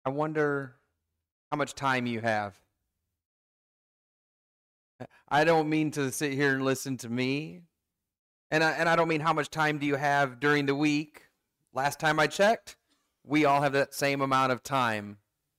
I wonder how much time you have. I don't mean to sit here and listen to me. And I don't mean how much time do you have during the week. Last time I checked, we all have that same amount of time.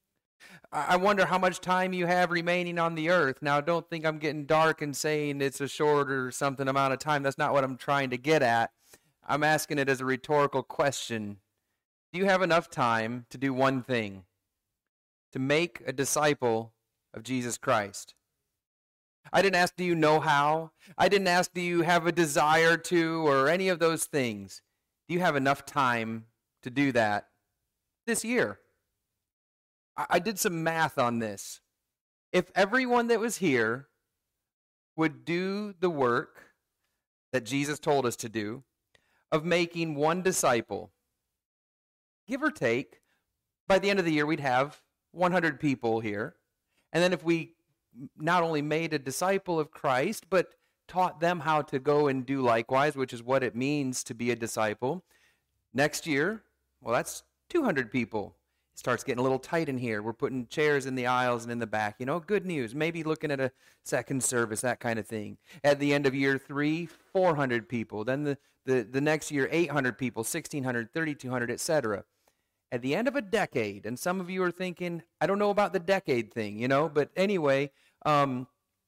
I wonder how much time you have remaining on the earth. Now, don't think I'm getting dark and saying it's a short or something amount of time. That's not what I'm trying to get at. I'm asking it as a rhetorical question. Do you have enough time to do one thing? To make a disciple of Jesus Christ? I didn't ask, do you know how? I didn't ask, do you have a desire to, or any of those things. Do you have enough time to do that this year? I did some math on this. If everyone that was here would do the work that Jesus told us to do of making one disciple, give or take, by the end of the year we'd have 100 people here. And then if we not only made a disciple of Christ, but taught them how to go and do likewise, which is what it means to be a disciple, next year, well, that's 200 people. It starts getting a little tight in here. We're putting chairs in the aisles and in the back. Good news. Maybe looking at a second service, that kind of thing. At the end of year 3, 400 people. Then the next year, 800 people, 1,600, 3,200, etc. At the end of a decade, and some of you are thinking, I don't know about the decade thing, but anyway, I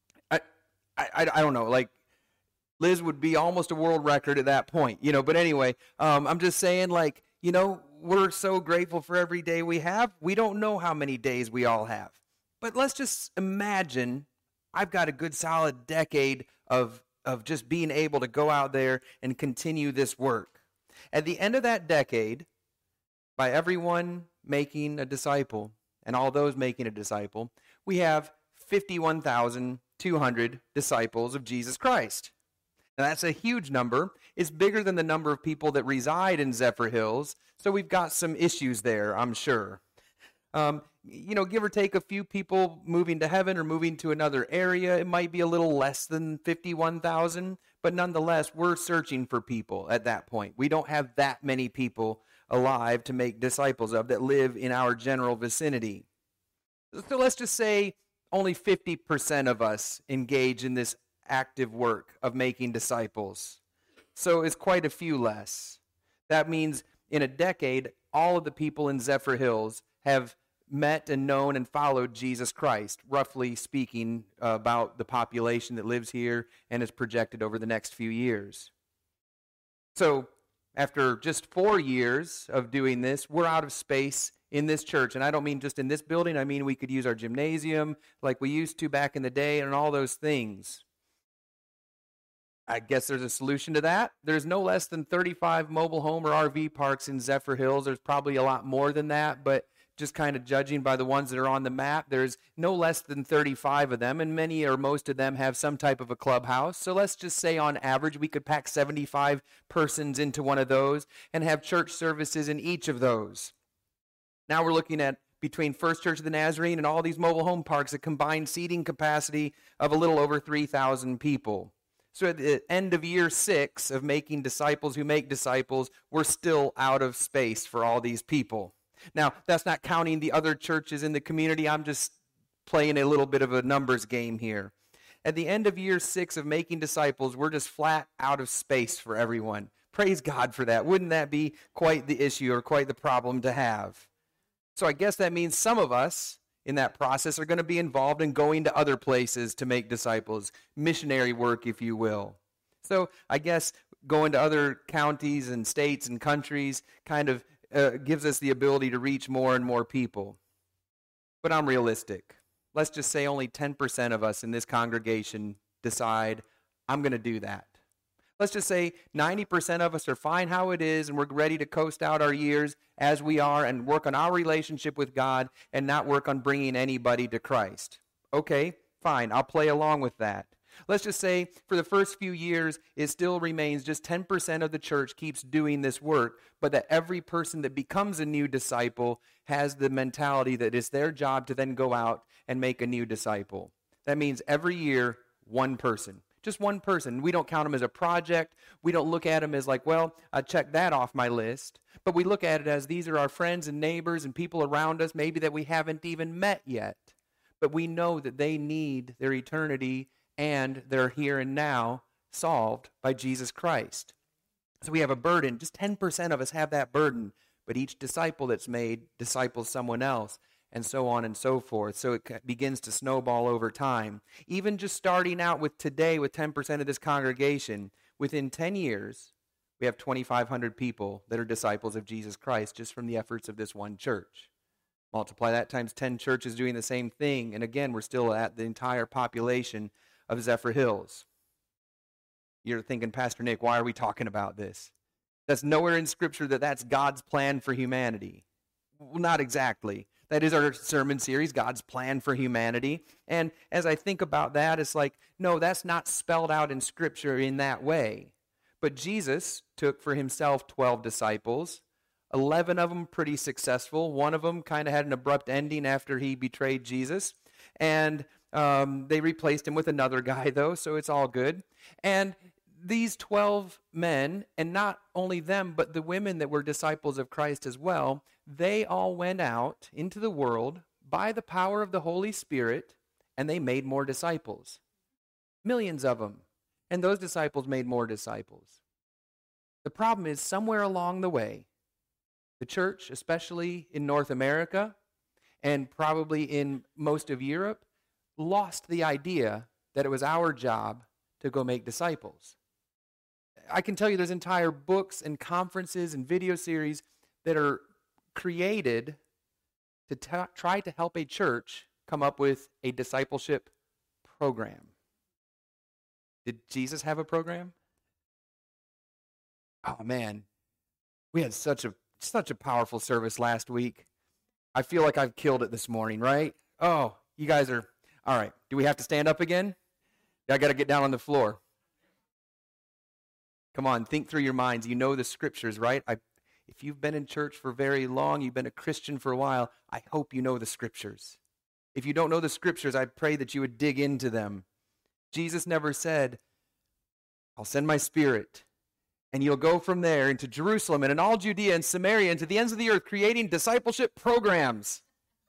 don't know, like Liz would be almost a world record at that point, but anyway, I'm just saying, we're so grateful for every day we have. We don't know how many days we all have. But let's just imagine I've got a good solid decade of just being able to go out there and continue this work. At the end of that decade, by everyone making a disciple and all those making a disciple, we have 51,200 disciples of Jesus Christ. Now, that's a huge number. It's bigger than the number of people that reside in Zephyr Hills, so we've got some issues there, I'm sure. Give or take a few people moving to heaven or moving to another area, it might be a little less than 51,000, but nonetheless, we're searching for people at that point. We don't have that many people alive to make disciples of that live in our general vicinity. So let's just say only 50% of us engage in this active work of making disciples. So it's quite a few less. That means in a decade, all of the people in Zephyr Hills have met and known and followed Jesus Christ, roughly speaking about the population that lives here and is projected over the next few years. So after just 4 years of doing this, we're out of space in this church. And I don't mean just in this building. I mean we could use our gymnasium like we used to back in the day and all those things. I guess there's a solution to that. There's no less than 35 mobile home or RV parks in Zephyr Hills. There's probably a lot more than that, but just kind of judging by the ones that are on the map, there's no less than 35 of them, and many or most of them have some type of a clubhouse. So let's just say on average we could pack 75 persons into one of those and have church services in each of those. Now we're looking at between First Church of the Nazarene and all these mobile home parks a combined seating capacity of a little over 3,000 people. So at the end of year 6 of making disciples who make disciples, we're still out of space for all these people. Now, that's not counting the other churches in the community. I'm just playing a little bit of a numbers game here. At the end of year 6 of making disciples, we're just flat out of space for everyone. Praise God for that. Wouldn't that be quite the issue or quite the problem to have? So I guess that means some of us in that process are going to be involved in going to other places to make disciples, missionary work, if you will. So I guess going to other counties and states and countries kind of gives us the ability to reach more and more people. But I'm realistic. Let's just say only 10% of us in this congregation decide, I'm going to do that. Let's just say 90% of us are fine how it is and we're ready to coast out our years as we are and work on our relationship with God and not work on bringing anybody to Christ. Okay, fine, I'll play along with that. Let's just say for the first few years, it still remains just 10% of the church keeps doing this work, but that every person that becomes a new disciple has the mentality that it's their job to then go out and make a new disciple. That means every year, one person. Just one person. We don't count them as a project. We don't look at them as like, well, I checked that off my list. But we look at it as these are our friends and neighbors and people around us, maybe that we haven't even met yet. But we know that they need their eternity and their here and now solved by Jesus Christ. So we have a burden. Just 10% of us have that burden. But each disciple that's made disciples someone else, and so on and so forth. So it begins to snowball over time. Even just starting out with today with 10% of this congregation, within 10 years, we have 2,500 people that are disciples of Jesus Christ just from the efforts of this one church. Multiply that times 10 churches doing the same thing, and again, we're still at the entire population of Zephyr Hills. You're thinking, Pastor Nick, why are we talking about this? That's nowhere in Scripture that's God's plan for humanity. Well, not exactly. That is our sermon series, God's plan for humanity. And as I think about that, it's like, no, that's not spelled out in Scripture in that way. But Jesus took for himself 12 disciples, 11 of them pretty successful. One of them kind of had an abrupt ending after he betrayed Jesus. And they replaced him with another guy, though, so it's all good. And these 12 men, and not only them, but the women that were disciples of Christ as well, they all went out into the world by the power of the Holy Spirit, and they made more disciples. Millions of them. And those disciples made more disciples. The problem is, somewhere along the way, the church, especially in North America, and probably in most of Europe, lost the idea that it was our job to go make disciples. I can tell you there's entire books and conferences and video series that are created to try to help a church come up with a discipleship program. Did Jesus have a program? Oh man, we had such a powerful service last week. I feel like I've killed it this morning, right? Oh, you guys are, all right. Do we have to stand up again? I got to get down on the floor. Come on, think through your minds. You know the Scriptures, right? If you've been in church for very long, you've been a Christian for a while, I hope you know the Scriptures. If you don't know the Scriptures, I pray that you would dig into them. Jesus never said, I'll send my Spirit, and you'll go from there into Jerusalem and in all Judea and Samaria and to the ends of the earth, creating discipleship programs.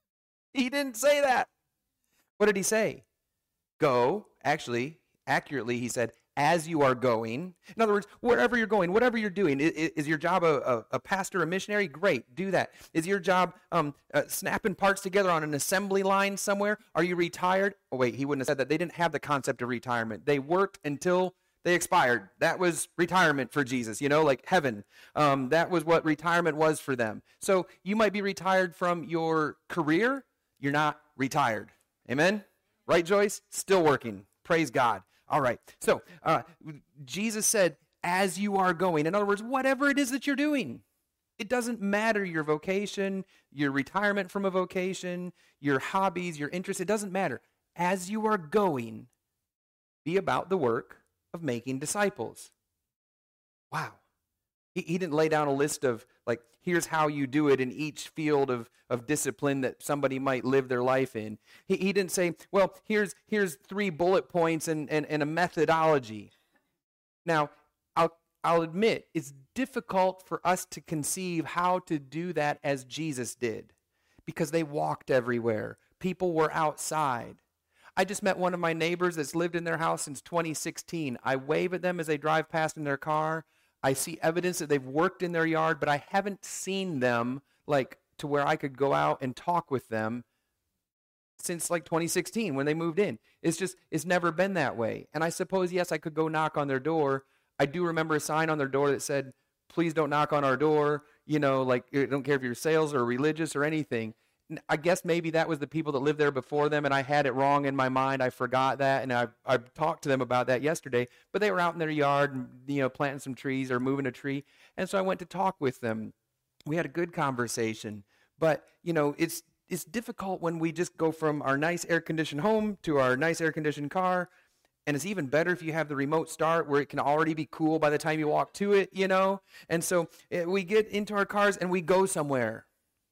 He didn't say that. What did he say? Go, actually, accurately, he said, as you are going. In other words, wherever you're going, whatever you're doing, is your job a pastor, a missionary? Great, do that. Is your job snapping parts together on an assembly line somewhere? Are you retired? Oh, wait, he wouldn't have said that. They didn't have the concept of retirement. They worked until they expired. That was retirement for Jesus, like heaven. That was what retirement was for them. So you might be retired from your career. You're not retired. Amen? Right, Joyce? Still working. Praise God. All right. So Jesus said, as you are going. In other words, whatever it is that you're doing. It doesn't matter your vocation, your retirement from a vocation, your hobbies, your interests. It doesn't matter. As you are going, be about the work of making disciples. Wow. He didn't lay down a list of, like, here's how you do it in each field of discipline that somebody might live their life in. He didn't say, well, here's 3 bullet points and a methodology. Now, I'll admit, it's difficult for us to conceive how to do that as Jesus did, because they walked everywhere. People were outside. I just met one of my neighbors that's lived in their house since 2016. I wave at them as they drive past in their car. I see evidence that they've worked in their yard, but I haven't seen them like to where I could go out and talk with them since like 2016 when they moved in. It's never been that way. And I suppose, yes, I could go knock on their door. I do remember a sign on their door that said, please don't knock on our door. Like, I don't care if you're sales or religious or anything. I guess maybe that was the people that lived there before them, and I had it wrong in my mind. I forgot that, and I talked to them about that yesterday. But they were out in their yard, and, planting some trees or moving a tree, and so I went to talk with them. We had a good conversation. But it's difficult when we just go from our nice air-conditioned home to our nice air-conditioned car, and it's even better if you have the remote start where it can already be cool by the time you walk to it, And so we get into our cars and we go somewhere.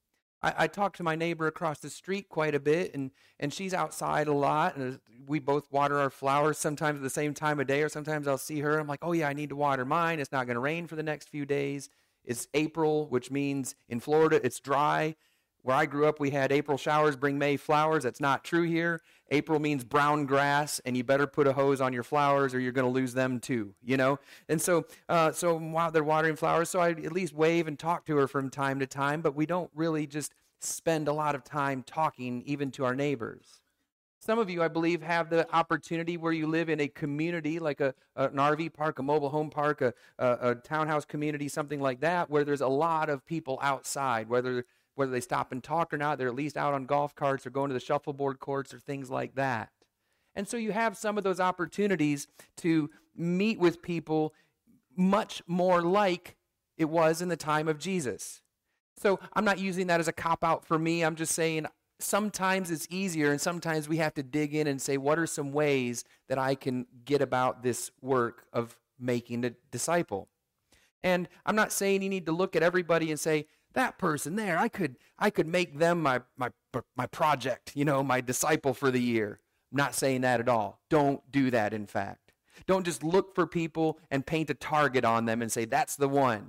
I talk to my neighbor across the street quite a bit, and she's outside a lot, and we both water our flowers sometimes at the same time of day, or sometimes I'll see her. I'm like, oh yeah, I need to water mine. It's not going to rain for the next few days. It's April, which means in Florida it's dry. Where I grew up, we had April showers bring May flowers. That's not true here. April means brown grass, and you better put a hose on your flowers or you're going to lose them too, you know? And so while they're watering flowers, so I at least wave and talk to her from time to time, but we don't really just spend a lot of time talking even to our neighbors. Some of you, I believe, have the opportunity where you live in a community like an RV park, a mobile home park, a townhouse community, something like that, where there's a lot of people outside, whether they stop and talk or not, they're at least out on golf carts or going to the shuffleboard courts or things like that. And so you have some of those opportunities to meet with people much more like it was in the time of Jesus. So I'm not using that as a cop-out for me. I'm just saying sometimes it's easier, and sometimes we have to dig in and say, what are some ways that I can get about this work of making a disciple? And I'm not saying you need to look at everybody and say, that person there, I could make them my project, my disciple for the year. I'm not saying that at all. Don't do that, in fact. Don't just look for people and paint a target on them and say, that's the one.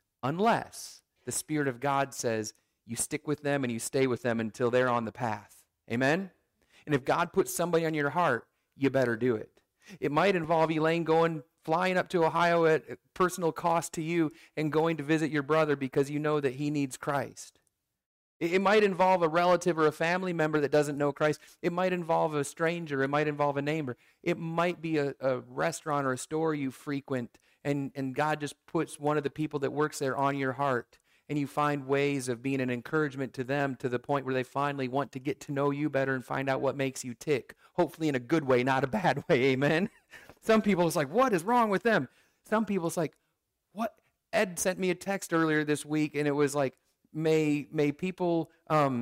Unless the Spirit of God says you stick with them and you stay with them until they're on the path. Amen? And if God puts somebody on your heart, you better do it. It might involve Elaine flying up to Ohio at personal cost to you and going to visit your brother because you know that he needs Christ. It might involve a relative or a family member that doesn't know Christ. It might involve a stranger. It might involve a neighbor. It might be a restaurant or a store you frequent, and God just puts one of the people that works there on your heart, and you find ways of being an encouragement to them to the point where they finally want to get to know you better and find out what makes you tick. Hopefully in a good way, not a bad way. Amen? Some people, it's like, what is wrong with them? Some people, it's like, what? Ed sent me a text earlier this week, and it was like, may people,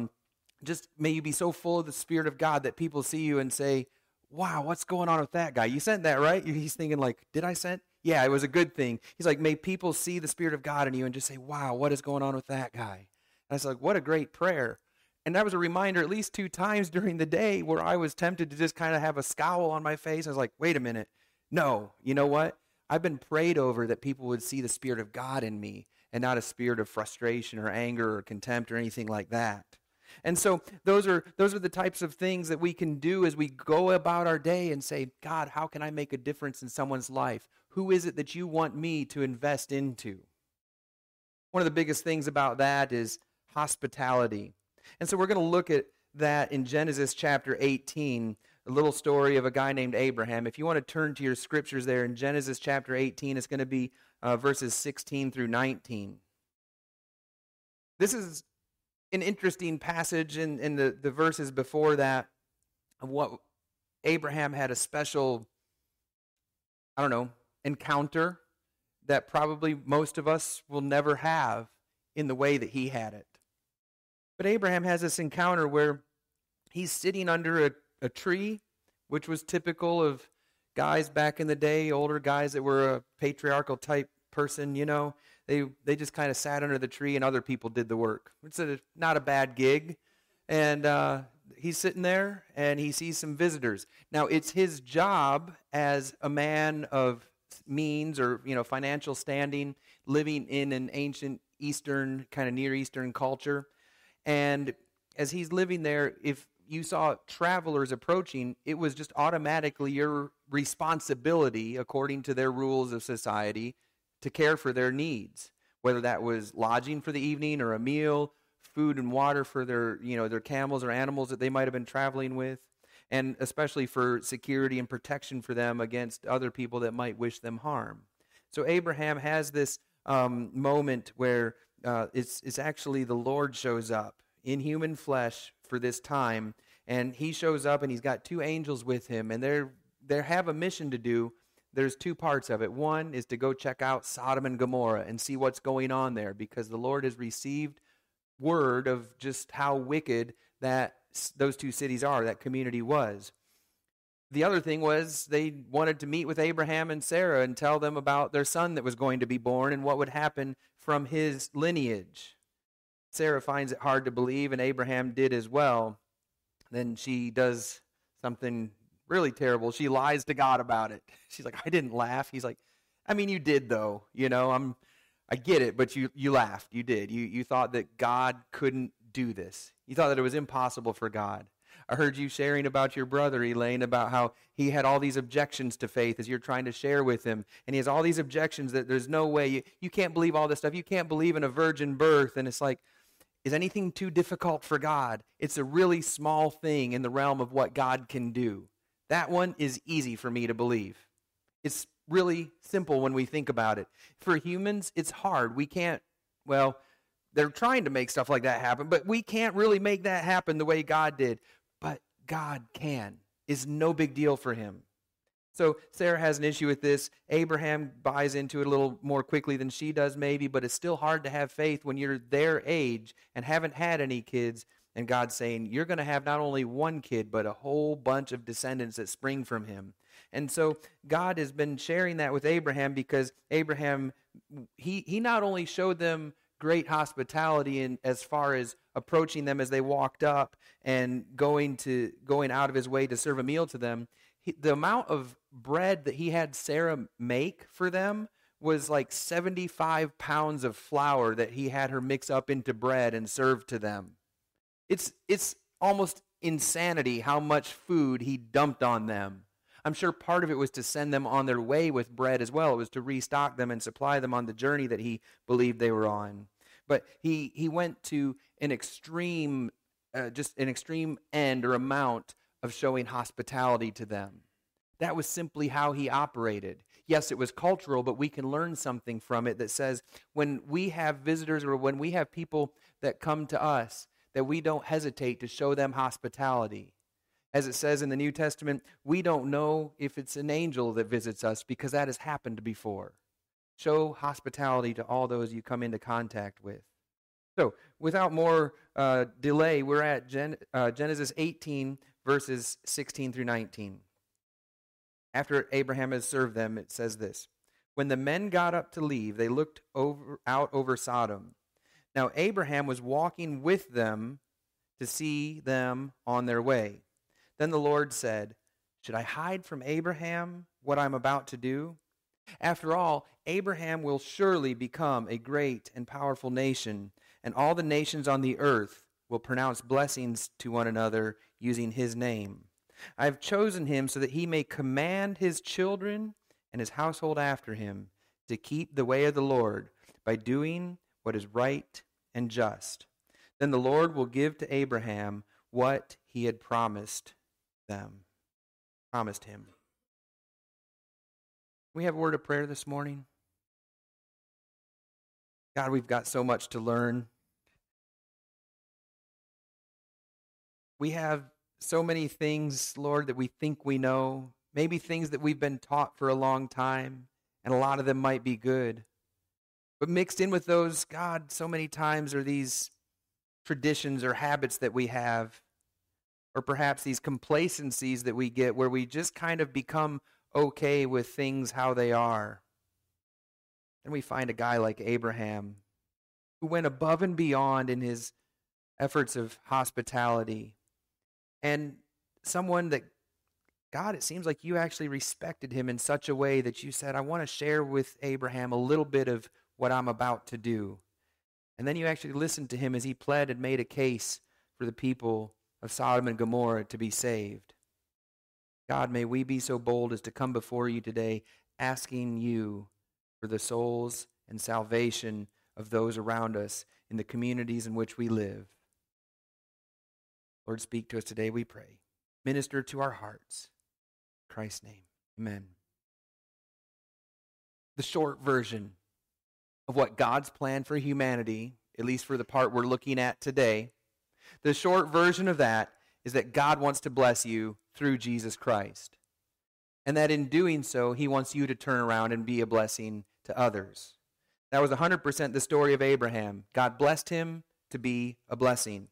may you be so full of the Spirit of God that people see you and say, wow, what's going on with that guy? You sent that, right? He's thinking like, did I send? Yeah, it was a good thing. He's like, may people see the Spirit of God in you and just say, wow, what is going on with that guy? And I was like, what a great prayer. And that was a reminder at least 2 times during the day where I was tempted to just kind of have a scowl on my face. I was like, wait a minute. No, you know what? I've been prayed over that people would see the Spirit of God in me and not a spirit of frustration or anger or contempt or anything like that. And so those are the types of things that we can do as we go about our day and say, God, how can I make a difference in someone's life? Who is it that you want me to invest into? One of the biggest things about that is hospitality. And so we're going to look at that in Genesis chapter 18, a little story of a guy named Abraham. If you want to turn to your scriptures there in Genesis chapter 18, it's going to be verses 16 through 19. This is an interesting passage in the verses before that of what Abraham had a special, encounter that probably most of us will never have in the way that he had it. But Abraham has this encounter where he's sitting under a tree, which was typical of guys back in the day, older guys that were a patriarchal type person, They just kind of sat under the tree and other people did the work. It's not a bad gig. And he's sitting there and he sees some visitors. Now, it's his job as a man of means or, financial standing, living in an ancient Eastern, kind of Near Eastern culture. And as he's living there, if you saw travelers approaching, it was just automatically your responsibility, according to their rules of society, to care for their needs, whether that was lodging for the evening or a meal, food and water for their camels or animals that they might have been traveling with, and especially for security and protection for them against other people that might wish them harm. So Abraham has this moment where it's actually the Lord shows up in human flesh for this time, and he shows up and he's got 2 angels with him, and they have a mission to do. There's 2 parts of it. One is to go check out Sodom and Gomorrah and see what's going on there, because the Lord has received word of just how wicked those 2 cities are, that community was. The other thing was they wanted to meet with Abraham and Sarah and tell them about their son that was going to be born and what would happen from his lineage. Sarah finds it hard to believe, and Abraham did as well. Then she does something really terrible. She lies to God about it. She's like, I didn't laugh. He's like, I mean, you did though. I get it, but you laughed. You did. You thought that God couldn't do this. You thought that it was impossible for God. I heard you sharing about your brother, Elaine, about how he had all these objections to faith as you're trying to share with him. And he has all these objections that there's no way. You can't believe all this stuff. You can't believe in a virgin birth. And it's like, is anything too difficult for God? It's a really small thing in the realm of what God can do. That one is easy for me to believe. It's really simple when we think about it. For humans, it's hard. We can't, well, they're trying to make stuff like that happen, but we can't really make that happen the way God did. But God can. It's no big deal for him. So Sarah has an issue with this. Abraham buys into it a little more quickly than she does maybe, but it's still hard to have faith when you're their age and haven't had any kids, and God's saying you're going to have not only one kid, but a whole bunch of descendants that spring from him. And so God has been sharing that with Abraham because Abraham, he not only showed them great hospitality in as far as approaching them as they walked up and going out of his way to serve a meal to them. The amount of bread that he had Sarah make for them was like 75 pounds of flour that he had her mix up into bread and serve to them. It's almost insanity how much food he dumped on them. I'm sure part of it was to send them on their way with bread as well. It was to restock them and supply them on the journey that he believed they were on. But he went to an extreme, just an extreme end or amount of showing hospitality to them. That was simply how he operated. Yes, it was cultural, but we can learn something from it that says when we have visitors or when we have people that come to us, that we don't hesitate to show them hospitality. As it says in the New Testament, we don't know if it's an angel that visits us because that has happened before. Show hospitality to all those you come into contact with. So, without more delay, we're at Genesis 18, verses 16 through 19. After Abraham has served them, it says this. When the men got up to leave, they looked out over Sodom. Now Abraham was walking with them to see them on their way. Then the Lord said, should I hide from Abraham what I'm about to do? After all, Abraham will surely become a great and powerful nation, and all the nations on the earth will pronounce blessings to one another using his name. I have chosen him so that he may command his children and his household after him to keep the way of the Lord by doing what is right and just. Then the Lord will give to Abraham what he had promised him. We have a word of prayer this morning. God, we've got so much to learn. We have so many things, Lord, that we think we know, maybe things that we've been taught for a long time, and a lot of them might be good. But mixed in with those, God, so many times are these traditions or habits that we have, or perhaps these complacencies that we get where we just kind of become okay with things how they are. Then we find a guy like Abraham who went above and beyond in his efforts of hospitality. And someone that, God, it seems like you actually respected him in such a way that you said, I want to share with Abraham a little bit of what I'm about to do. And then you actually listened to him as he pled and made a case for the people of Sodom and Gomorrah to be saved. God, may we be so bold as to come before you today asking you for the souls and salvation of those around us in the communities in which we live. Lord, speak to us today, we pray. Minister to our hearts. In Christ's name, amen. The short version of what God's plan for humanity, at least for the part we're looking at today, the short version of that is that God wants to bless you through Jesus Christ. And that in doing so, he wants you to turn around and be a blessing to others. That was 100% the story of Abraham. God blessed him to be a blessing.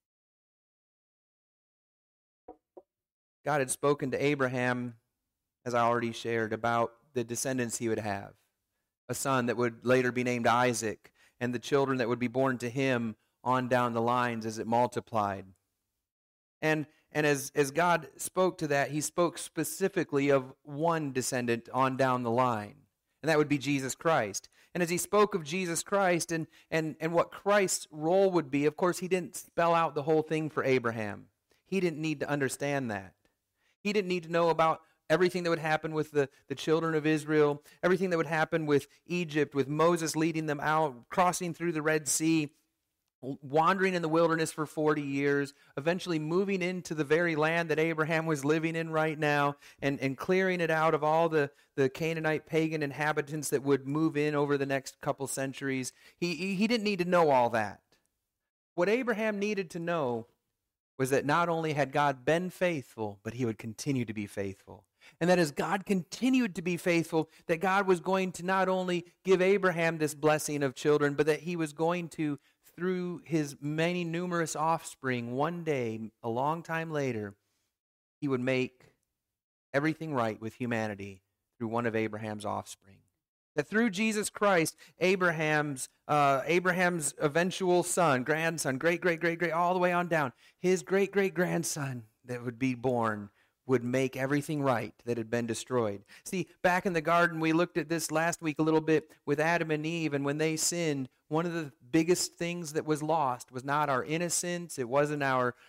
God had spoken to Abraham, as I already shared, about the descendants he would have. A son that would later be named Isaac, and the children that would be born to him on down the lines as it multiplied. And as God spoke to that, he spoke specifically of one descendant on down the line, and that would be Jesus Christ. And as he spoke of Jesus Christ and what Christ's role would be, of course, he didn't spell out the whole thing for Abraham. He didn't need to understand that. He didn't need to know about everything that would happen with the children of Israel, everything that would happen with Egypt, with Moses leading them out, crossing through the Red Sea, wandering in the wilderness for 40 years, eventually moving into the very land that Abraham was living in right now, and clearing it out of all the Canaanite pagan inhabitants that would move in over the next couple centuries. He didn't need to know all that. What Abraham needed to know was that not only had God been faithful, but he would continue to be faithful. And that as God continued to be faithful, that God was going to not only give Abraham this blessing of children, but that he was going to, through his many numerous offspring, one day, a long time later, he would make everything right with humanity through one of Abraham's offspring. That through Jesus Christ, Abraham's eventual son, grandson, great, all the way on down, his great-great-grandson that would be born would make everything right that had been destroyed. See, back in the garden, we looked at this last week a little bit with Adam and Eve, and when they sinned, one of the biggest things that was lost was not our innocence. It wasn't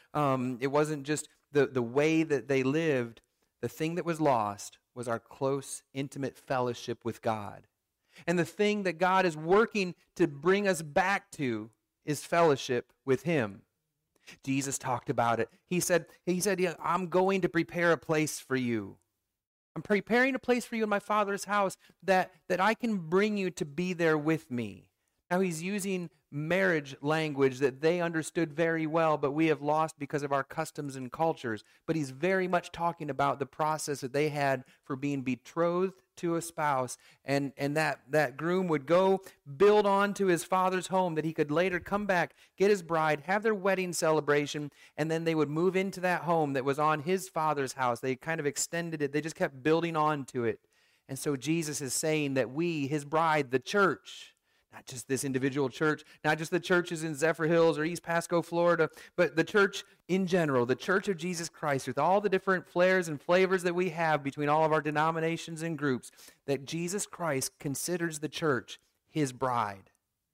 just the way that they lived. The thing that was lost was our close, intimate fellowship with God. And the thing that God is working to bring us back to is fellowship with Him. Jesus talked about it. He said, yeah, I'm going to prepare a place for you. I'm preparing a place for you in my Father's house that I can bring you to be there with me. Now he's using marriage language that they understood very well, but we have lost because of our customs and cultures. But he's very much talking about the process that they had for being betrothed to a spouse, and that groom would go build on to his father's home that he could later come back, get his bride, have their wedding celebration, and then they would move into that home that was on his father's house. They kind of extended it. They just kept building on to it. And so Jesus is saying that we, his bride, the church, not just this individual church, not just the churches in Zephyr Hills or East Pasco, Florida, but the church in general, the church of Jesus Christ, with all the different flares and flavors that we have between all of our denominations and groups, that Jesus Christ considers the church his bride.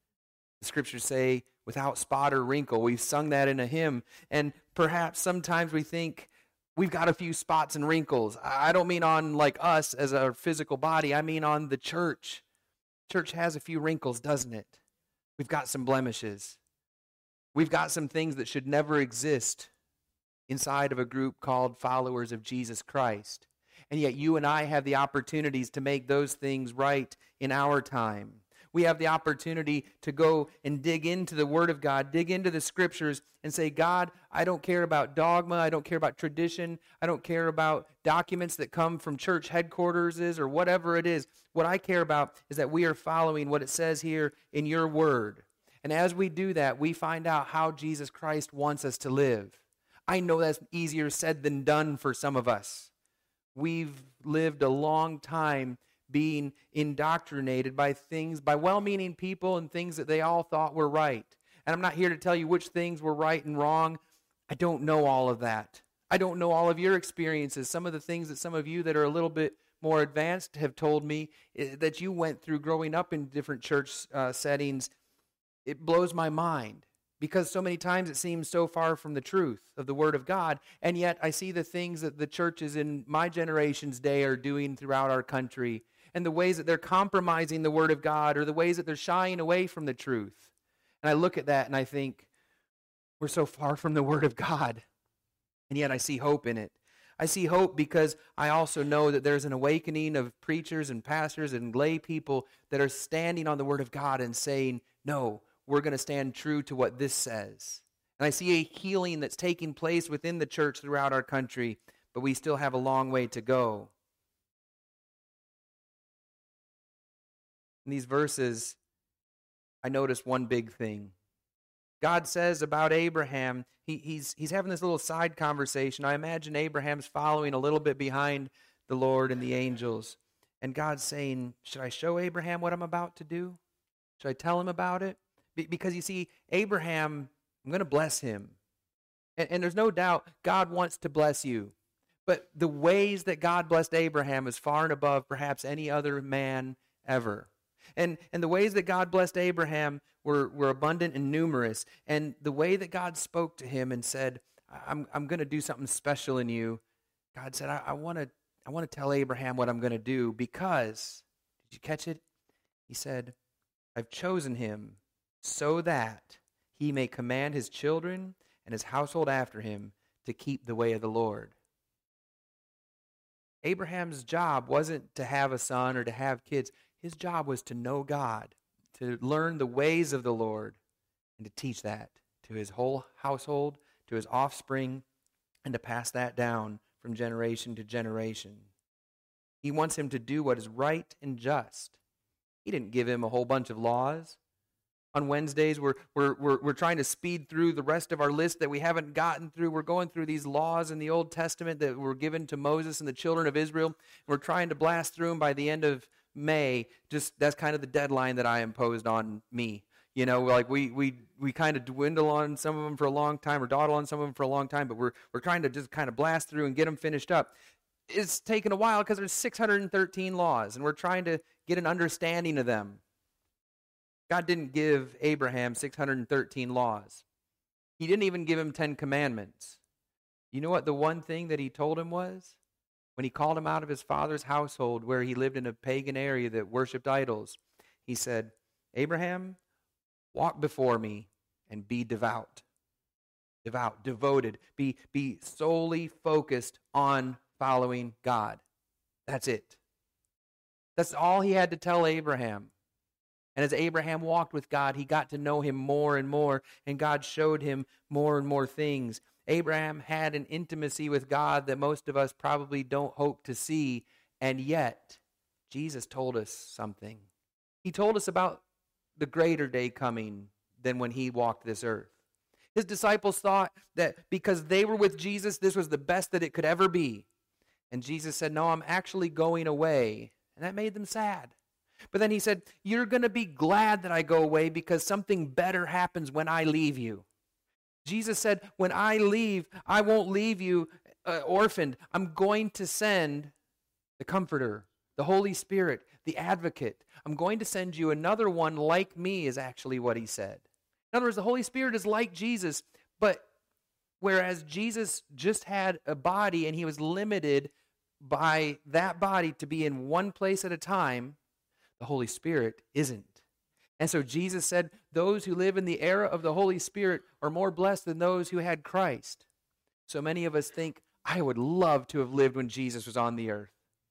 The scriptures say, without spot or wrinkle. We've sung that in a hymn, and perhaps sometimes we think we've got a few spots and wrinkles. I don't mean on like us as a physical body. I mean on the church. Church has a few wrinkles, doesn't it? We've got some blemishes. We've got some things that should never exist inside of a group called followers of Jesus Christ. And yet you and I have the opportunities to make those things right in our time. We have the opportunity to go and dig into the Word of God, dig into the Scriptures, and say, God, I don't care about dogma, I don't care about tradition, I don't care about documents that come from church headquarters or whatever it is. What I care about is that we are following what it says here in your Word. And as we do that, we find out how Jesus Christ wants us to live. I know that's easier said than done for some of us. We've lived a long time being indoctrinated by well-meaning people and things that they all thought were right. And I'm not here to tell you which things were right and wrong. I don't know all of that. I don't know all of your experiences. Some of the things that some of you that are a little bit more advanced have told me that you went through growing up in different church settings. It blows my mind because so many times it seems so far from the truth of the Word of God, and yet I see the things that the churches in my generation's day are doing throughout our country, and the ways that they're compromising the Word of God, or the ways that they're shying away from the truth. And I look at that and I think, we're so far from the Word of God, and yet I see hope in it. I see hope because I also know that there's an awakening of preachers and pastors and lay people that are standing on the Word of God and saying, no, we're going to stand true to what this says. And I see a healing that's taking place within the church throughout our country, but we still have a long way to go. In these verses, I notice one big thing. God says about Abraham, he's having this little side conversation. I imagine Abraham's following a little bit behind the Lord and the angels. And God's saying, should I show Abraham what I'm about to do? Should I tell him about it? Because you see, Abraham, I'm going to bless him. And there's no doubt God wants to bless you. But the ways that God blessed Abraham is far and above perhaps any other man ever. And the ways that God blessed Abraham were abundant and numerous. And the way that God spoke to him and said, I'm going to do something special in you. God said, I want to tell Abraham what I'm going to do because, did you catch it? He said, I've chosen him so that he may command his children and his household after him to keep the way of the Lord. Abraham's job wasn't to have a son or to have kids. His job was to know God, to learn the ways of the Lord, and to teach that to his whole household, to his offspring, and to pass that down from generation to generation. He wants him to do what is right and just. He didn't give him a whole bunch of laws. On Wednesdays, we're trying to speed through the rest of our list that we haven't gotten through. We're going through these laws in the Old Testament that were given to Moses and the children of Israel. We're trying to blast through them by the end of May. Just that's kind of the deadline that I imposed on me. You know, like we kind of dwindle on some of them for a long time, or dawdle on some of them for a long time, but we're trying to just kind of blast through and get them finished up. It's taken a while because there's 613 laws, and we're trying to get an understanding of them. God didn't give Abraham 613 laws. He didn't even give him 10 commandments. You know what the one thing that he told him was? When he called him out of his father's household where he lived in a pagan area that worshipped idols, he said, Abraham, walk before me and be devout. Devout, devoted. Be solely focused on following God. That's it. That's all he had to tell Abraham. And as Abraham walked with God, he got to know him more and more, and God showed him more and more things. Abraham had an intimacy with God that most of us probably don't hope to see, and yet Jesus told us something. He told us about the greater day coming than when he walked this earth. His disciples thought that because they were with Jesus, this was the best that it could ever be. And Jesus said, no, I'm actually going away. And that made them sad. But then he said, you're going to be glad that I go away because something better happens when I leave you. Jesus said, when I leave, I won't leave you orphaned. I'm going to send the Comforter, the Holy Spirit, the Advocate. I'm going to send you another one like me is actually what he said. In other words, the Holy Spirit is like Jesus, but whereas Jesus just had a body and he was limited by that body to be in one place at a time, the Holy Spirit isn't. And so Jesus said, those who live in the era of the Holy Spirit are more blessed than those who had Christ. So many of us think, I would love to have lived when Jesus was on the earth.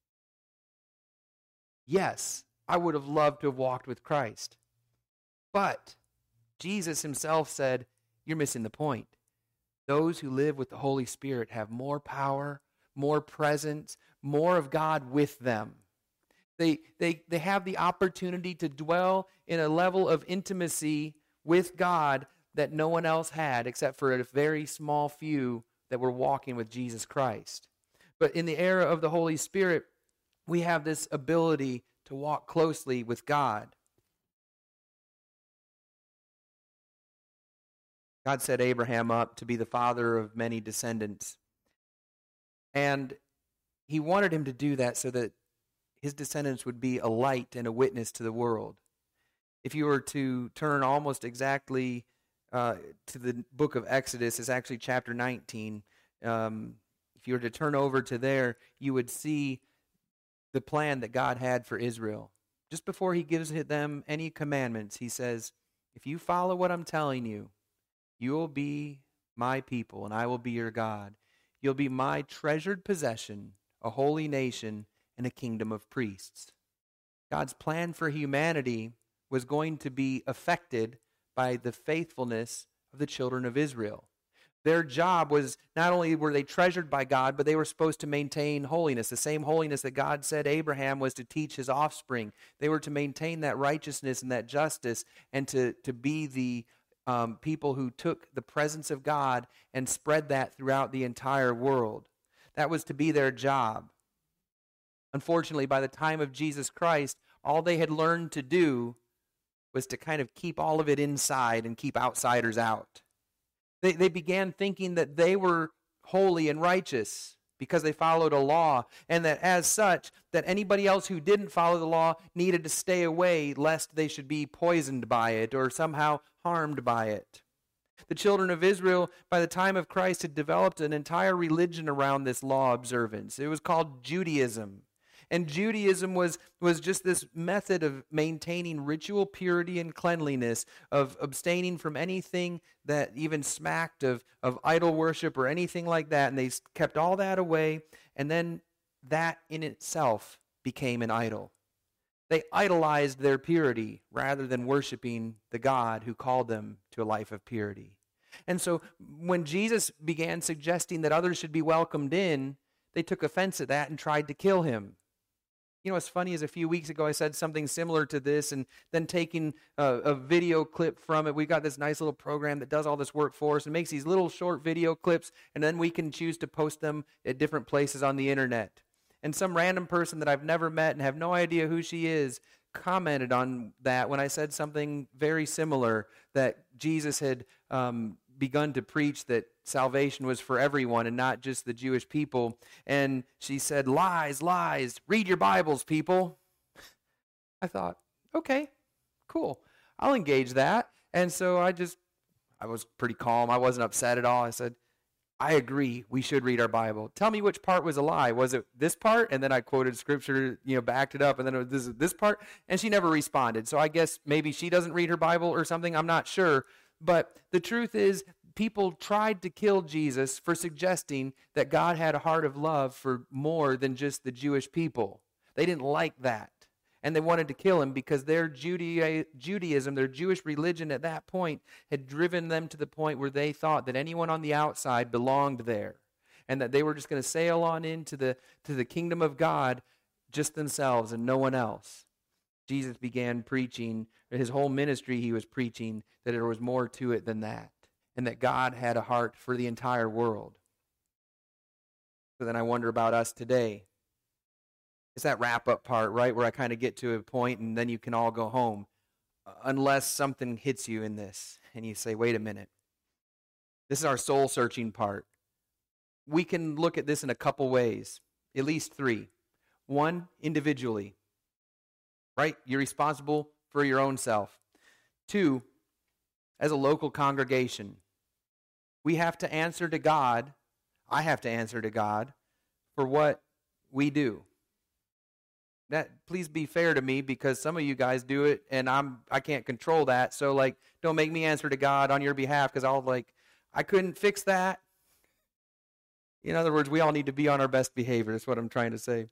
Yes, I would have loved to have walked with Christ. But Jesus himself said, you're missing the point. Those who live with the Holy Spirit have more power, more presence, more of God with them. They have the opportunity to dwell in a level of intimacy with God that no one else had except for a very small few that were walking with Jesus Christ. But in the era of the Holy Spirit, we have this ability to walk closely with God. God set Abraham up to be the father of many descendants. And he wanted him to do that so that his descendants would be a light and a witness to the world. If you were to turn almost exactly to the book of Exodus, it's actually chapter 19. If you were to turn over to there, you would see the plan that God had for Israel. Just before he gives them any commandments, he says, if you follow what I'm telling you, you will be my people and I will be your God. You'll be my treasured possession, a holy nation, and a kingdom of priests. God's plan for humanity was going to be affected by the faithfulness of the children of Israel. Their job was, not only were they treasured by God, but they were supposed to maintain holiness, the same holiness that God said Abraham was to teach his offspring. They were to maintain that righteousness and that justice and to be the people who took the presence of God and spread that throughout the entire world. That was to be their job. Unfortunately, by the time of Jesus Christ, all they had learned to do was to kind of keep all of it inside and keep outsiders out. They began thinking that they were holy and righteous because they followed a law, and that as such, that anybody else who didn't follow the law needed to stay away lest they should be poisoned by it or somehow harmed by it. The children of Israel, by the time of Christ, had developed an entire religion around this law observance. It was called Judaism. And Judaism was just this method of maintaining ritual purity and cleanliness, of abstaining from anything that even smacked of idol worship or anything like that. And they kept all that away, and then that in itself became an idol. They idolized their purity rather than worshiping the God who called them to a life of purity. And so when Jesus began suggesting that others should be welcomed in, they took offense at that and tried to kill him. You know, what's funny is a few weeks ago I said something similar to this, and then taking a video clip from it. We've got this nice little program that does all this work for us and makes these little short video clips, and then we can choose to post them at different places on the internet. And some random person that I've never met and have no idea who she is commented on that when I said something very similar, that Jesus had begun to preach that salvation was for everyone and not just the Jewish people. And she said, "Lies, lies, read your Bibles, people." I thought, okay, cool. I'll engage that. And so I was pretty calm. I wasn't upset at all. I said, "I agree, we should read our Bible. Tell me which part was a lie. Was it this part?" And then I quoted scripture, backed it up, and then it was this part. And she never responded. So I guess maybe she doesn't read her Bible or something. I'm not sure. But the truth is, people tried to kill Jesus for suggesting that God had a heart of love for more than just the Jewish people. They didn't like that. And they wanted to kill him because their Judaism, their Jewish religion at that point, had driven them to the point where they thought that anyone on the outside belonged there, and that they were just going to sail on into the kingdom of God just themselves and no one else. Jesus began preaching, his whole ministry he was preaching, that there was more to it than that, and that God had a heart for the entire world. So then I wonder about us today. It's that wrap-up part, right, where I kind of get to a point and then you can all go home, unless something hits you in this and you say, wait a minute. This is our soul-searching part. We can look at this in a couple ways, at least three. One, individually, right? You're responsible for your own self. Two, as a local congregation, we have to answer to God. I have to answer to God for what we do. That, please be fair to me, because some of you guys do it and I can't control that. So don't make me answer to God on your behalf, because I couldn't fix that. In other words, we all need to be on our best behavior. That's what I'm trying to say.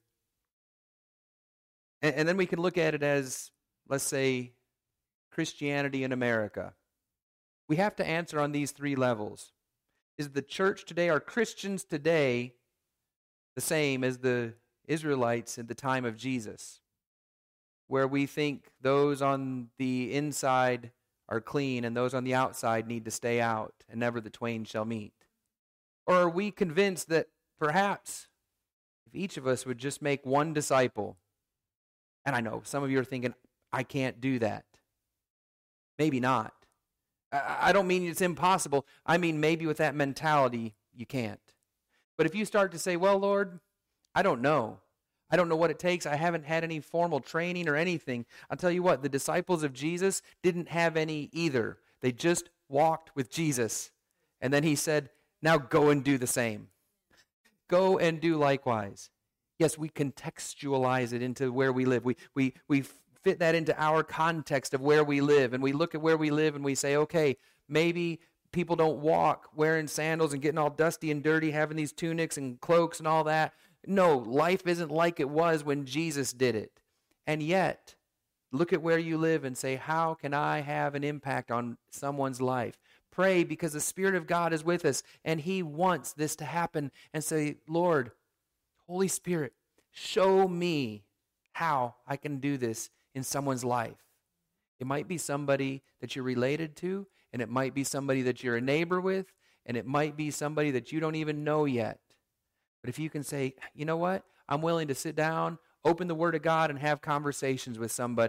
And then we can look at it as, let's say, Christianity in America. We have to answer on these three levels. Is the church today, are Christians today the same as the Israelites at the time of Jesus, where we think those on the inside are clean and those on the outside need to stay out, and never the twain shall meet? Or are we convinced that perhaps if each of us would just make one disciple, and I know some of you are thinking, I can't do that. Maybe not. I don't mean it's impossible. I mean maybe with that mentality you can't. But if you start to say, well, Lord, I don't know. I don't know what it takes. I haven't had any formal training or anything. I'll tell you what, the disciples of Jesus didn't have any either. They just walked with Jesus. And then he said, now go and do the same. Go and do likewise. Yes, we contextualize it into where we live. We fit that into our context of where we live. And we look at where we live and we say, okay, maybe people don't walk wearing sandals and getting all dusty and dirty, having these tunics and cloaks and all that. No, life isn't like it was when Jesus did it. And yet, look at where you live and say, how can I have an impact on someone's life? Pray, because the Spirit of God is with us, and He wants this to happen. And say, Lord, Holy Spirit, show me how I can do this in someone's life. It might be somebody that you're related to, and it might be somebody that you're a neighbor with, and it might be somebody that you don't even know yet. But if you can say, you know what, I'm willing to sit down, open the Word of God, and have conversations with somebody,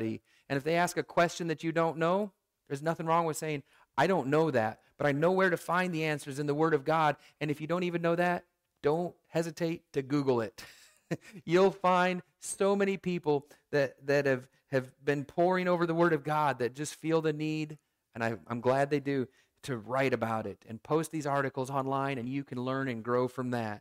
And if they ask a question that you don't know, there's nothing wrong with saying, I don't know that, but I know where to find the answers in the Word of God. And if you don't even know that, don't hesitate to Google it. You'll find so many people that have been poring over the Word of God that just feel the need, and I'm glad they do, to write about it and post these articles online, and you can learn and grow from that.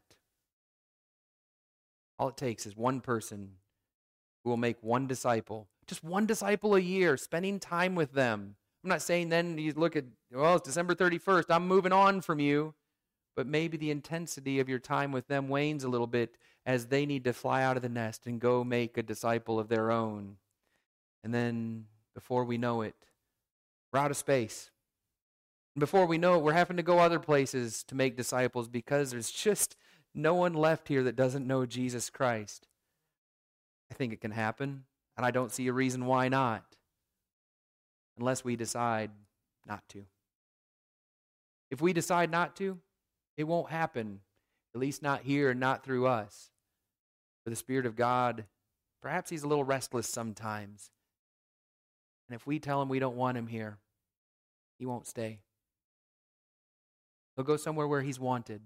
All it takes is one person who will make one disciple, just one disciple a year, spending time with them. I'm not saying then you look at, well, it's December 31st, I'm moving on from you. But maybe the intensity of your time with them wanes a little bit as they need to fly out of the nest and go make a disciple of their own. And then before we know it, we're out of space. And before we know it, we're having to go other places to make disciples because there's just no one left here that doesn't know Jesus Christ. I think it can happen, and I don't see a reason why not, unless we decide not to. If we decide not to, it won't happen, at least not here and not through us. For the Spirit of God, perhaps He's a little restless sometimes. And if we tell Him we don't want Him here, He won't stay. He'll go somewhere where He's wanted.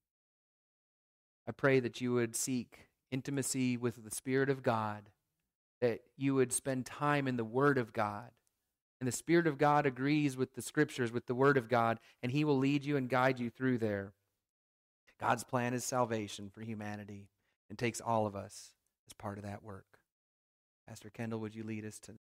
I pray that you would seek intimacy with the Spirit of God, that you would spend time in the Word of God. And the Spirit of God agrees with the Scriptures, with the Word of God, and He will lead you and guide you through there. God's plan is salvation for humanity and takes all of us as part of that work. Pastor Kendall, would you lead us to